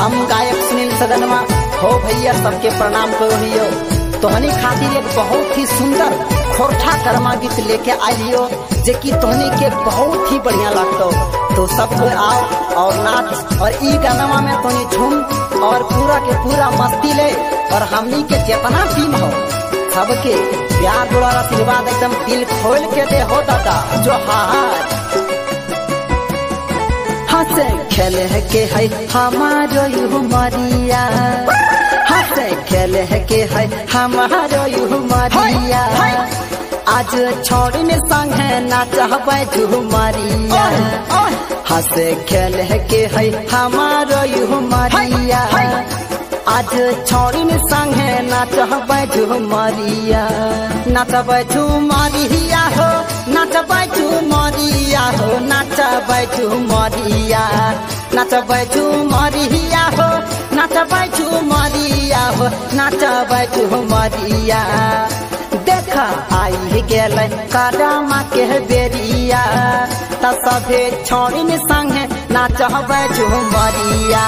हम गायक सुनील सदनमा हो भैया सबके प्रणाम करो। तोहनी खातिर एक बहुत ही सुंदर खोरठा कर्मा गीत लेके आइयो जे कि तोहनी के बहुत ही बढ़िया लगतो। तो सब कोई आओ और नाच और ई गाना में तोहनी झूम और पूरा के पूरा मस्ती ले और हमनी के जितना टीम हो सबके प्यार दुलार आशीर्वाद एकदम दिल खोल के दे हो दादा जो हाथ हंसे खेले के है हमारो यू मरिया, हंसे खेले के है हमारो यू मरिया। आज छोड़ी ने संगे नाचबे झुमरिया, हंसे खेले के है हमारो यू मरिया। आज छोड़ी ने संगे नाचबे झुमरिया, नाचबे झुमरिया हो, नाचबे झुमरिया हो, नाचबे झुमरिया, नाचबे झुमरिया हो, नाचबे झुमरिया हो, नाचबे झुमरिया। देख आई गेल कदमा के बेरिया त सभे छोड़ी ने संगे नाचबे झुमरिया।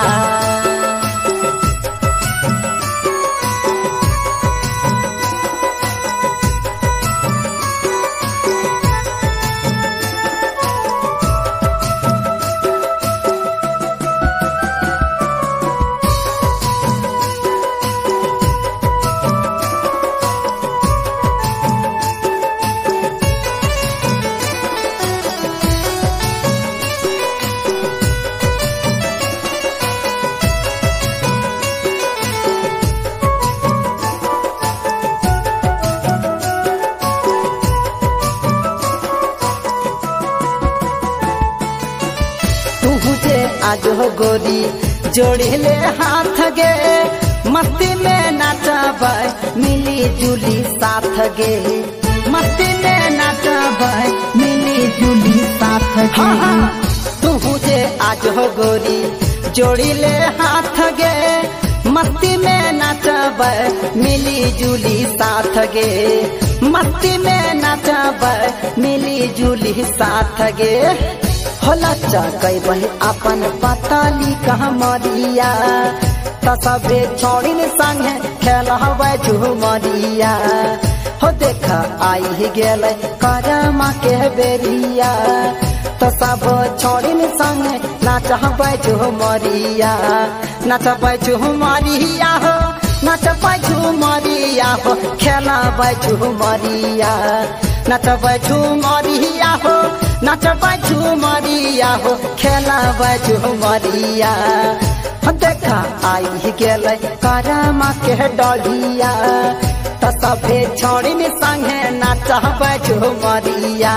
आज हो गोरी जोड़ी ले हाथ गे, मस्ती में नाचबे मिली जुली साथ गे, मस्ती में नाचबे मिली जुली साथ गे। तुझे आज हो गोरी जोड़ी ले हाथ गे, मस्ती में नाचबे मिली जुली साथ गे, मस्ती में नाचबे मिली जुली साथ गे। होला चकई बही अपन पताली कहाँ मरिया त सबे छोड़ी ने संगे खेलबे झुमरिया। हो देख आई गेल कदमा के बेरिया तो सब छोड़ी ने संगे नाचबे झुमरिया, नाचबे झुमरिया हो, नाचबे झुमरिया हो, खेलबे झुमरिया, नाचबे झुमरिया हो, नाचबे झुमरिया हो, खेलबे झुमरिया। देखा आई गेल कदमा के डलिया त सभे छोड़ी ने संगे नाचबे झुमरिया।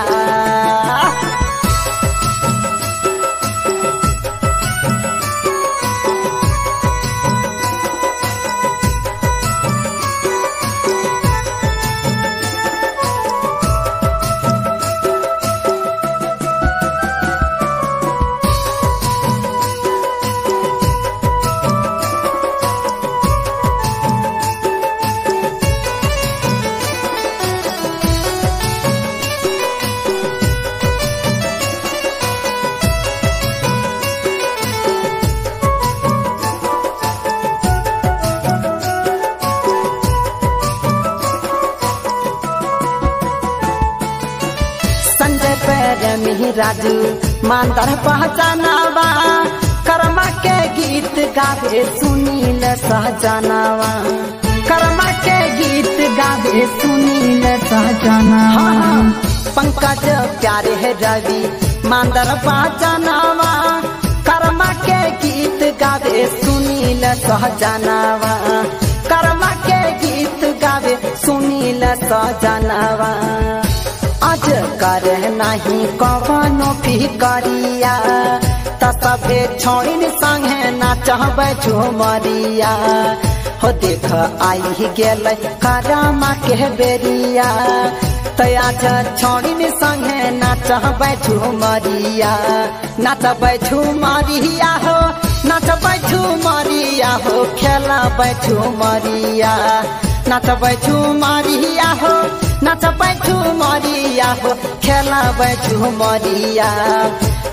राजू मानदार पहचानावा, कर्मा के गीत गावे सुनील सहजानावा, कर्मा के गीत गावे सुनील सहजानावा। पंकज प्यारे है रवि मानदार पहचानावा, कर्मा के गीत गावे सुनील सहजानावा, कर्मा के गीत गावे सुनील सहजानावा। आज करे नहीं कवनो फिकरिया त सभे छोड़ी ने संगे नाचबे झुमरिया। हो देख आई गेल कदमा के बेरिया त आज छोड़ी ने संगे नाचबे झुमरिया, नाचबे झुमरिया हो, नाचबे झुमरिया हो, खेलबे झुमरिया, नाचबे झुमरिया हो, नाचबे झुमरिया हो, खेलबे झुमरिया।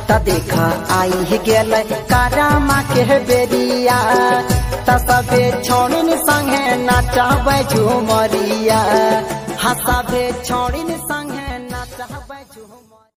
त देखा आई गेल कारामा के बेरिया त सबे छोड़िन संगे नाचबे झुमरिया, हाँ सबे छोड़िन संगे नाचबे झुमरिया।